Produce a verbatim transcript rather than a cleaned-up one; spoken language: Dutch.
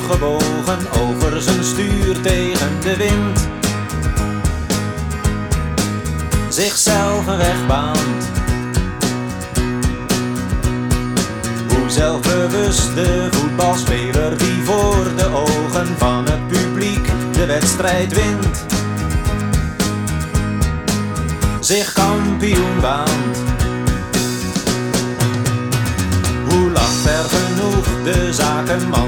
gebogen over zijn stuur tegen de wind, zichzelf een weg baant. Hoe zelfbewust de voetbalspeler die voor de ogen van het publiek de wedstrijd wint, zich kampioen baant. Hoe lacht er genoeg de zakenman